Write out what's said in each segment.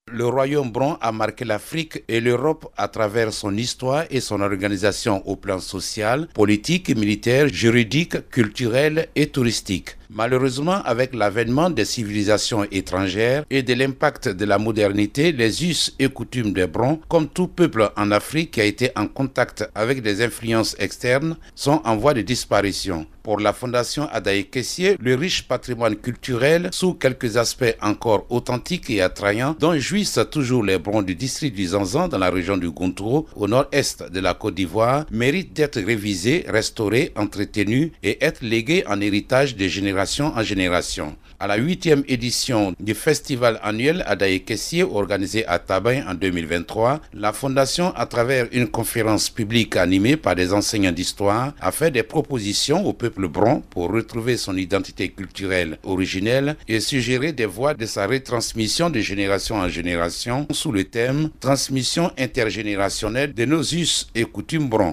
Le royaume Bron a marqué l'Afrique et l'Europe à travers son histoire et son organisation au plan social, politique, militaire, juridique, culturel et touristique. Malheureusement, avec l'avènement des civilisations étrangères et de l'impact de la modernité, les us et coutumes des Brons, comme tout peuple en Afrique qui a été en contact avec des influences externes, sont en voie de disparition. Pour la Fondation Adaye Kessié, le riche patrimoine culturel, sous quelques aspects encore authentiques et attrayants, dont jouissent toujours les Brons du district du Zanzan dans la région du Gontro, au nord-est de la Côte d'Ivoire, mérite d'être révisé, restauré, entretenu et être légué en héritage de génération en génération. À la 8e édition du festival annuel Adaye Kessié organisé à Tabin en 2023, la Fondation, à travers une conférence publique animée par des enseignants d'histoire, a fait des propositions au peuple Bron pour retrouver son identité culturelle originelle et suggérer des voies de sa retransmission de génération en génération sous le thème « Transmission intergénérationnelle de nos us et coutumes Bron ».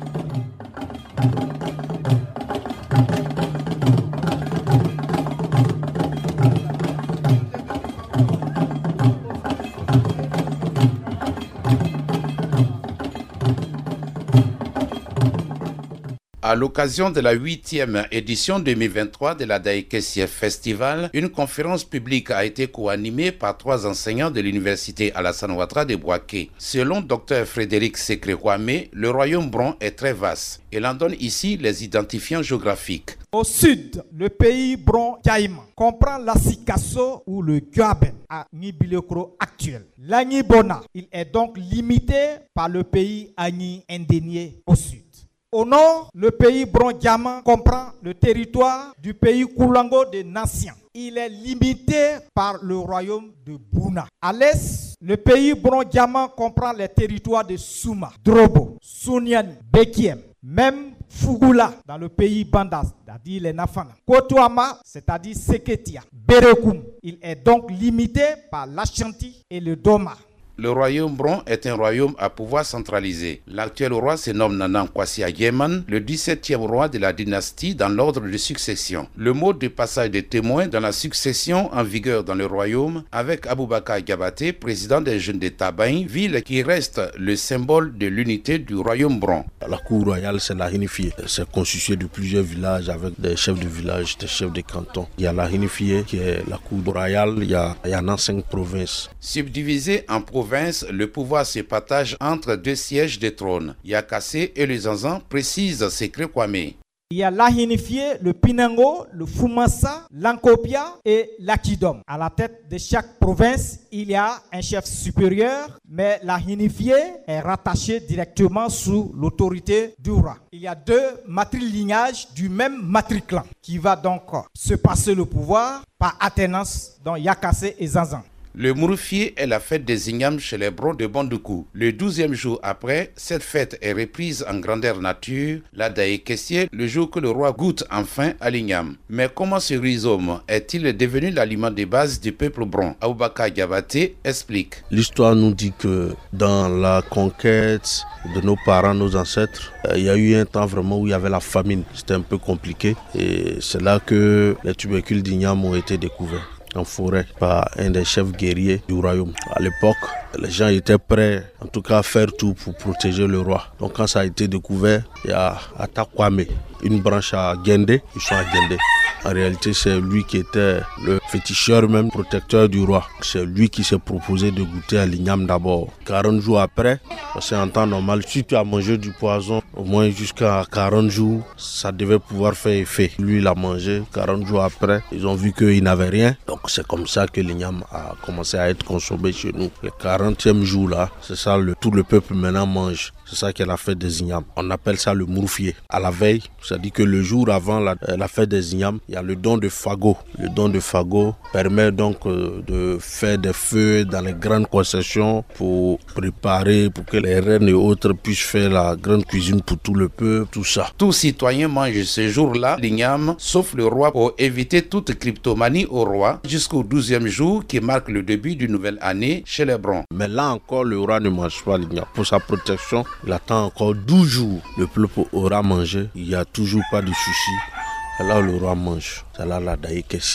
À l'occasion de la 8e édition 2023 de l'Adaye Kessié Festival, une conférence publique a été co-animée par 3 enseignants de l'université Alassane Ouattara de Bouaké. Selon Dr Frédéric Sekre-Kwame, le royaume Bron est très vaste. Il en donne ici les identifiants géographiques. Au sud, le pays Bron Caïman comprend la Sikasso ou le Guaben à Nibilekro actuel. L'Agnibona, il est donc limité par le pays Agni Indénié au sud. Au nord, le pays Bron-Diamant comprend le territoire du pays Koulango de Nassian. Il est limité par le royaume de Bouna. À l'est, le pays Bron-Diamant comprend les territoires de Souma, Drobo, Sounian, Bekiem, même Fugula dans le pays Banda, c'est-à-dire les Nafana. Kotouama, c'est-à-dire Seketia. Berekoum, il est donc limité par l'Ashanti et le Doma. Le royaume Bron est un royaume à pouvoir centralisé. L'actuel roi se nomme Nanan Kwasi Agyeman, le 17e roi de la dynastie dans l'ordre de succession. Le mot de passage des témoins dans la succession en vigueur dans le royaume avec Aboubakar Diabaté, président des jeunes de Tabin, ville qui reste le symbole de l'unité du royaume Bron. La cour royale, c'est la Hinifié. C'est constitué de plusieurs villages avec des chefs de village, des chefs de canton. Il y a la Hinifié qui est la cour royale, il y en a 5 provinces. Subdivisé en provinces, le pouvoir se partage entre 2 sièges de trône. Yakassé et le Zanzan, précise Sekre-Kwame. Il y a l'Ahinifié, le Pinango, le Fumassa, l'Ankopia et l'Akidom. À la tête de chaque province, il y a un chef supérieur, mais l'Ahinifié est rattaché directement sous l'autorité du roi. Il y a 2 matrilignages du même matriclan qui va donc se passer le pouvoir par alternance dans Yakassé et Zanzan. Le Mouroufié est la fête des ignames chez les Brons de Bandoukou. Le 12e jour après, cette fête est reprise en grandeur nature, l'Adaye Kessié, le jour que le roi goûte enfin à l'igname. Mais comment ce rhizome est-il devenu l'aliment de base du peuple Bron? Aboubakar Diabaté explique. L'histoire nous dit que dans la conquête de nos parents, nos ancêtres, il y a eu un temps vraiment où il y avait la famine. C'était un peu compliqué et c'est là que les tubercules d'igname ont été découverts en forêt par un des chefs guerriers du royaume. À l'époque, les gens étaient prêts, en tout cas, à faire tout pour protéger le roi. Donc quand ça a été découvert, il y a Atakwame, une branche à Gendé, ils sont à Gendé. En réalité, c'est lui qui était le féticheur même, protecteur du roi. C'est lui qui s'est proposé de goûter à l'igname d'abord. 40 jours après, c'est en temps normal, si tu as mangé du poison, au moins jusqu'à 40 jours, ça devait pouvoir faire effet. Lui, il a mangé. 40 jours après, ils ont vu qu'il n'avait rien. Donc c'est comme ça que l'igname a commencé à être consommé chez nous. Le 40e jour là, c'est ça, tout le peuple maintenant mange. C'est ça qui est la fête des ignames. On appelle ça le Mouroufié. À la veille, c'est-à-dire que le jour avant la fête des ignames, il y a le don de fagot. Le don de fagot permet donc de faire des feux dans les grandes concessions pour préparer, pour que les reines et autres puissent faire la grande cuisine pour tout le peuple, tout ça. Tout citoyen mange ce jour-là l'igname, sauf le roi, pour éviter toute cryptomanie au roi, jusqu'au 12e jour qui marque le début d'une nouvelle année chez les Brons. Mais là encore, le roi ne mange pas l'igname. Pour sa protection, il attend encore 12 jours. Le peuple aura mangé, il n'y a toujours pas de souci. C'est là où le roi mange. C'est là l'Adaye Kessié.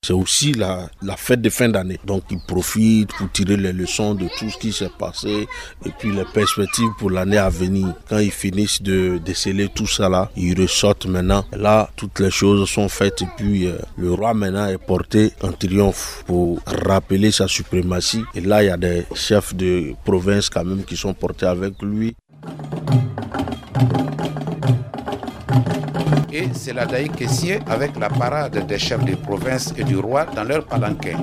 C'est aussi la fête de fin d'année. Donc ils profitent pour tirer les leçons de tout ce qui s'est passé et puis les perspectives pour l'année à venir. Quand ils finissent de déceler tout ça là, ils ressortent maintenant. Là, toutes les choses sont faites et puis le roi maintenant est porté en triomphe pour rappeler sa suprématie. Et là, il y a des chefs de province quand même qui sont portés avec lui. Et c'est la Daï Kessié avec la parade des chefs de province et du roi dans leur palanquin.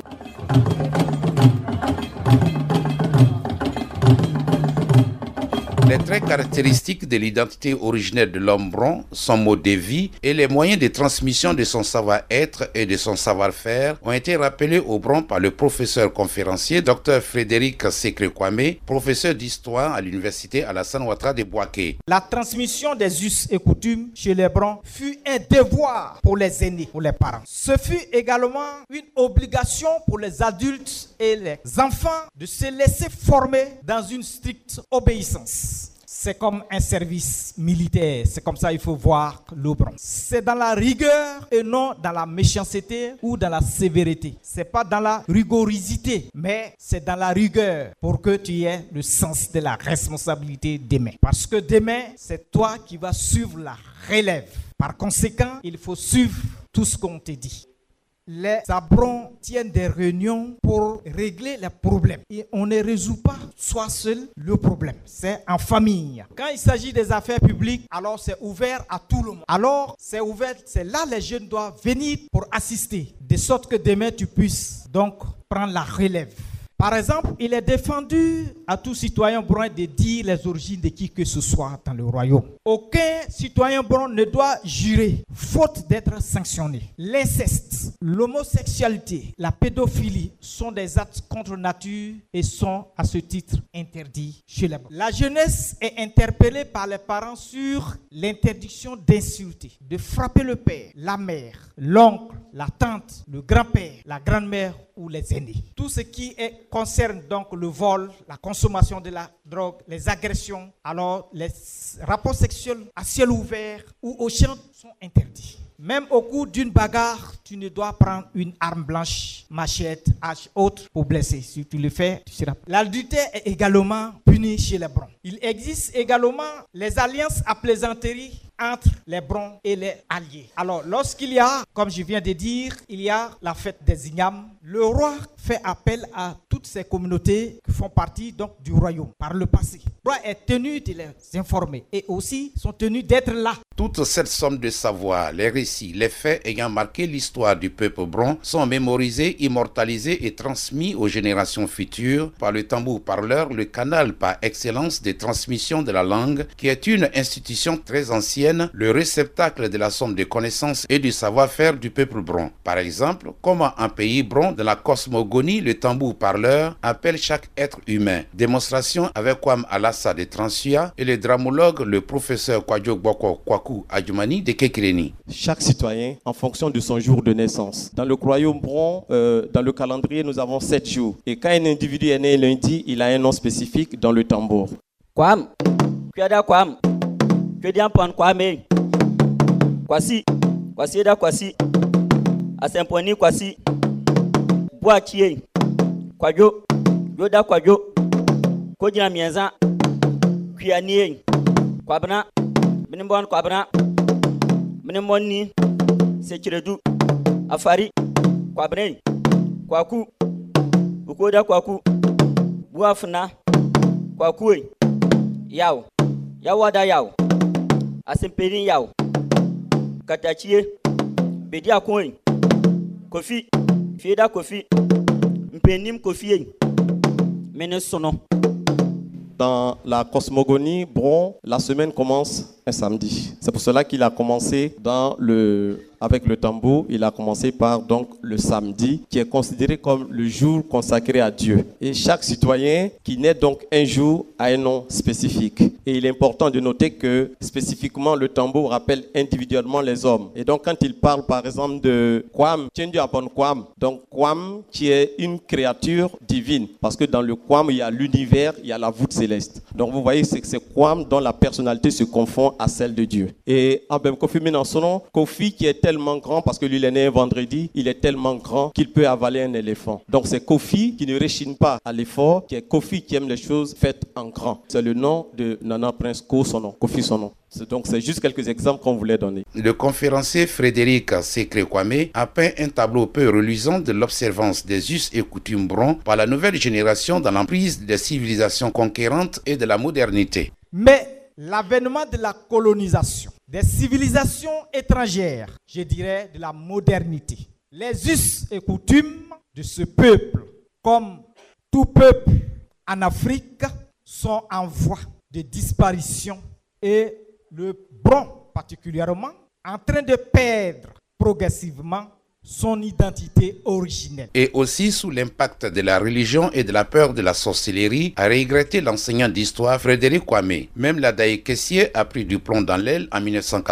Les traits caractéristiques de l'identité originelle de l'homme bron, son mode de vie et les moyens de transmission de son savoir-être et de son savoir-faire ont été rappelés au bron par le professeur conférencier Dr Frédéric Sekre-Kwame, professeur d'histoire à l'université Alassane Ouattara de Bouaké. La transmission des us et coutumes chez les brons fut un devoir pour les aînés, pour les parents. Ce fut également une obligation pour les adultes et les enfants de se laisser former dans une stricte obéissance. C'est comme un service militaire, c'est comme ça qu'il faut voir le bron. C'est dans la rigueur et non dans la méchanceté ou dans la sévérité. C'est pas dans la rigorosité, mais c'est dans la rigueur pour que tu aies le sens de la responsabilité demain. Parce que demain, c'est toi qui vas suivre la relève. Par conséquent, il faut suivre tout ce qu'on te dit. Les abrons tiennent des réunions pour régler les problèmes. Et on ne résout pas soi seul le problème. C'est en famille. Quand il s'agit des affaires publiques, alors c'est ouvert à tout le monde. Alors c'est ouvert, c'est là les jeunes doivent venir pour assister. De sorte que demain tu puisses donc prendre la relève. Par exemple, il est défendu à tout citoyen bron de dire les origines de qui que ce soit dans le royaume. Aucun citoyen bron ne doit jurer, faute d'être sanctionné. L'inceste, l'homosexualité, la pédophilie sont des actes contre nature et sont à ce titre interdits chez les brons. La jeunesse est interpellée par les parents sur l'interdiction d'insulter, de frapper le père, la mère, l'oncle, la tante, le grand-père, la grand-mère ou les aînés. Tout ce qui concerne donc le vol, la consommation de la drogue, les agressions, alors les rapports sexuels à ciel ouvert ou au champ sont interdits. Même au cours d'une bagarre, tu ne dois prendre une arme blanche, machette, hache, autre pour blesser. Si tu le fais, tu seras... L'adultère est également puni chez les brons. Il existe également les alliances à plaisanterie entre les brons et les alliés. Alors, lorsqu'il y a, comme je viens de dire, il y a la fête des ignames, le roi fait appel à toutes ces communautés qui font partie donc du royaume par le passé. Le roi est tenu de les informer et aussi sont tenus d'être là. Toute cette somme de savoir, les récits, les faits ayant marqué l'histoire du peuple bron sont mémorisés, immortalisés et transmis aux générations futures par le tambour-parleur, le canal par excellence de transmission de la langue, qui est une institution très ancienne, le réceptacle de la somme de connaissances et du savoir-faire du peuple bron. Par exemple, comment un pays bron, dans la cosmogonie, le tambour-parleur appelle chaque être humain. Démonstration avec Kwam Alassa de Transia et le dramologue, le professeur Kwadjo Boko Kwaku Adjumani de Kekreni. Chaque citoyen en fonction de son jour de naissance. Dans le royaume bron, dans le calendrier, nous avons 7 jours. Et quand un individu est né lundi, il a un nom spécifique dans le tambour. Kwam, Kwada Kwam, Kwedian Pan Kwame, Kwasi, Kwasieda Kwasi, Asemponi Kwasi, Boakie, Kwadjo, Yoda Kwadjo, Kodina Mienza, Kwianie, Kwabna, Minimbon Kwabna, Minimoni, Sechiredu, Afari, Kwabre, Kwaku, Ukoda Kwaku, Buafna, Kwakui, Yao, Yawada Yao, Asemperi Yao, Katachie, Bedia Coin, Kofi, Fieda Kofi, Mpenim Kofi, Menesono. Dans la cosmogonie bron, la semaine commence un samedi. C'est pour cela qu'il a commencé avec le tambour, il a commencé par donc le samedi, qui est considéré comme le jour consacré à Dieu. Et chaque citoyen qui naît donc un jour a un nom spécifique. Et il est important de noter que spécifiquement le tambour rappelle individuellement les hommes. Et donc quand il parle par exemple de Kwam, Kwam, donc Kwam qui est une créature divine, parce que dans le Kwam il y a l'univers, il y a la voûte céleste. Donc vous voyez c'est que c'est Kwam dont la personnalité se confond à celle de Dieu. Et Abem Kofi Minasono, Kofi qui était tellement grand, parce que lui il est né un vendredi, il est tellement grand qu'il peut avaler un éléphant. Donc c'est Kofi qui ne réchigne pas à l'effort, qui est Kofi qui aime les choses faites en grand. C'est le nom de Nana Prince Kofi son nom. Donc c'est juste quelques exemples qu'on voulait donner. Le conférencier Frédéric Sekre Kwame a peint un tableau peu reluisant de l'observance des us et coutumes brons par la nouvelle génération dans l'emprise des civilisations conquérantes et de la modernité. Mais l'avènement de la colonisation, des civilisations étrangères, je dirais de la modernité, les us et coutumes de ce peuple, comme tout peuple en Afrique, sont en voie de disparition et le bron particulièrement en train de perdre progressivement son identité originelle. Et aussi sous l'impact de la religion et de la peur de la sorcellerie, a regretté l'enseignant d'histoire Frédéric Kwame. Même la Daye Kessié a pris du plomb dans l'aile en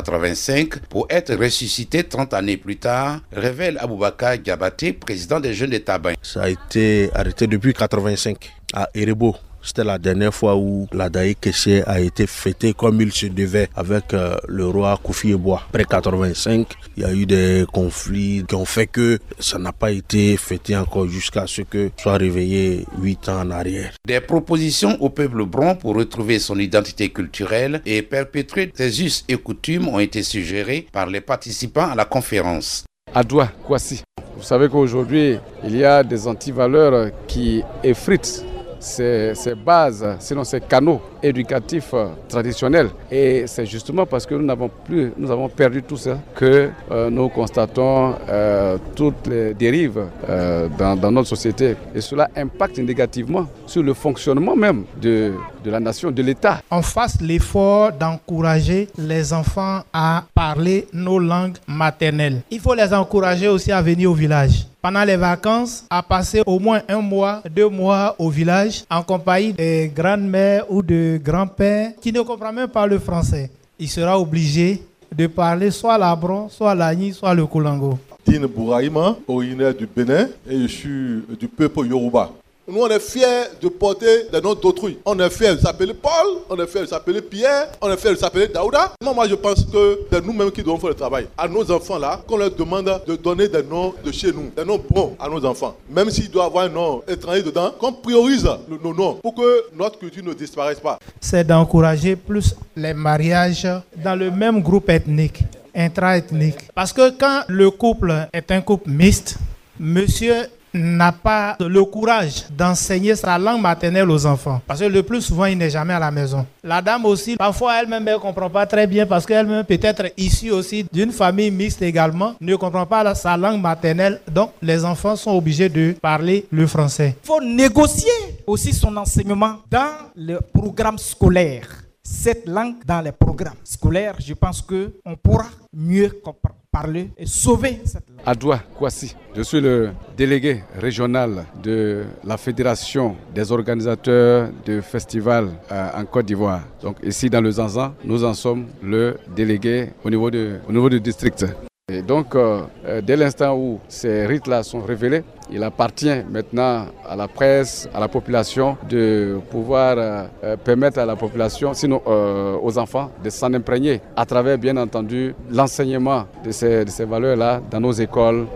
1985 pour être ressuscité 30 années plus tard, révèle Aboubakar Diabaté, président des Jeunes de Tabaï. Ça a été arrêté depuis 1985 à Erebo. C'était la dernière fois où la Daye Kessié a été fêtée comme il se devait avec le roi Kofi Eboa. Après 1985, il y a eu des conflits qui ont fait que ça n'a pas été fêté encore jusqu'à ce que soit réveillé 8 ans en arrière. Des propositions au peuple bron pour retrouver son identité culturelle et perpétuer ses us et coutumes ont été suggérées par les participants à la conférence. Adoua Kwasi. Vous savez qu'aujourd'hui, il y a des antivaleurs qui effritent ces bases, sinon ces canaux éducatifs traditionnels. Et c'est justement parce que nous avons perdu tout ça que nous constatons toutes les dérives dans notre société. Et cela impacte négativement sur le fonctionnement même de la nation, de l'État. On fasse l'effort d'encourager les enfants à parler nos langues maternelles. Il faut les encourager aussi à venir au village. Pendant les vacances, à passer au moins 1 mois, 2 mois au village en compagnie des grandes-mères ou de grands-pères qui ne comprennent même pas le français. Il sera obligé de parler soit l'abron, soit l'agni, soit le kolango. Tine Bouraïma, originaire du Bénin, et je suis du peuple Yoruba. Nous, on est fiers de porter des noms d'autrui. On est fiers de s'appeler Paul, on est fiers de s'appeler Pierre, on est fiers de s'appeler Daouda. Moi, je pense que c'est nous-mêmes qui devons faire le travail. À nos enfants-là, qu'on leur demande de donner des noms de chez nous, des noms bons à nos enfants. Même s'il doit y avoir un nom étranger dedans, qu'on priorise nos noms pour que notre culture ne disparaisse pas. C'est d'encourager plus les mariages dans le même groupe ethnique, intra-ethnique. Parce que quand le couple est un couple mixte, monsieur n'a pas le courage d'enseigner sa langue maternelle aux enfants. Parce que le plus souvent, il n'est jamais à la maison. La dame aussi, parfois elle-même ne comprend pas très bien parce qu'elle-même peut être issue aussi d'une famille mixte également, ne comprend pas sa langue maternelle. Donc, les enfants sont obligés de parler le français. Il faut négocier aussi son enseignement dans le programme scolaire. Cette langue dans les programmes scolaires, je pense qu'on pourra mieux parler et sauver cette langue. Adoua Kwasi, je suis le délégué régional de la Fédération des organisateurs de festivals en Côte d'Ivoire. Donc ici dans le Zanzan, nous en sommes le délégué au niveau du district. Et donc, dès l'instant où ces rites-là sont révélés, il appartient maintenant à la presse, à la population, de pouvoir permettre à la population, sinon aux enfants, de s'en imprégner à travers, bien entendu, l'enseignement de ces valeurs-là dans nos écoles,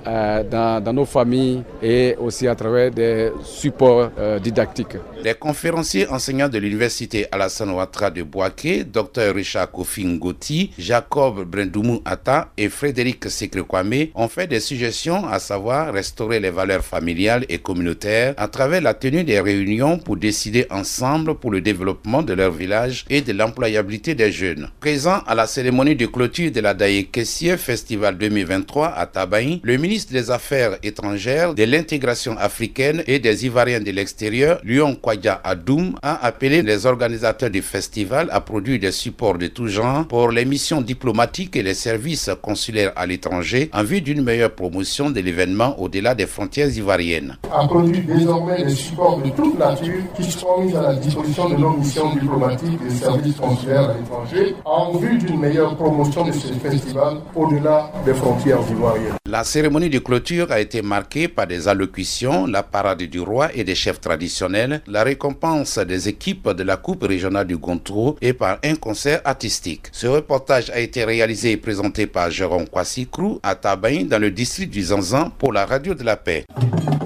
dans nos familles et aussi à travers des supports didactiques. Les conférenciers enseignants de l'université Alassane Ouattara de Bouaké, Dr Richard Kofi Ngoti, Jacob Brendoumou Atta et Frédéric Sekre Kwame ont fait des suggestions, à savoir restaurer les valeurs familiales et communautaires à travers la tenue des réunions pour décider ensemble pour le développement de leur village et de l'employabilité des jeunes. Présent à la cérémonie de clôture de la Daye Kessié Festival 2023 à Tabaï, le ministre des Affaires étrangères, de l'intégration africaine et des Ivoiriens de l'extérieur, Lyon Kwadja Adoum, a appelé les organisateurs du festival à produire des supports de tout genre pour les missions diplomatiques et les services consulaires à l'étranger en vue d'une meilleure promotion de l'événement au-delà des frontières ivoiriennes. A produit désormais des supports de toute nature qui seront mis à la disposition de nos missions diplomatiques et services consulaires à l'étranger en vue d'une meilleure promotion de ce festival au-delà des frontières ivoiriennes. La cérémonie cérémonie de clôture a été marquée par des allocutions, la parade du roi et des chefs traditionnels, la récompense des équipes de la Coupe régionale du Gontro et par un concert artistique. Ce reportage a été réalisé et présenté par Jérôme Kwasi Krou à Tabaïn dans le district du Zanzan pour la Radio de la Paix.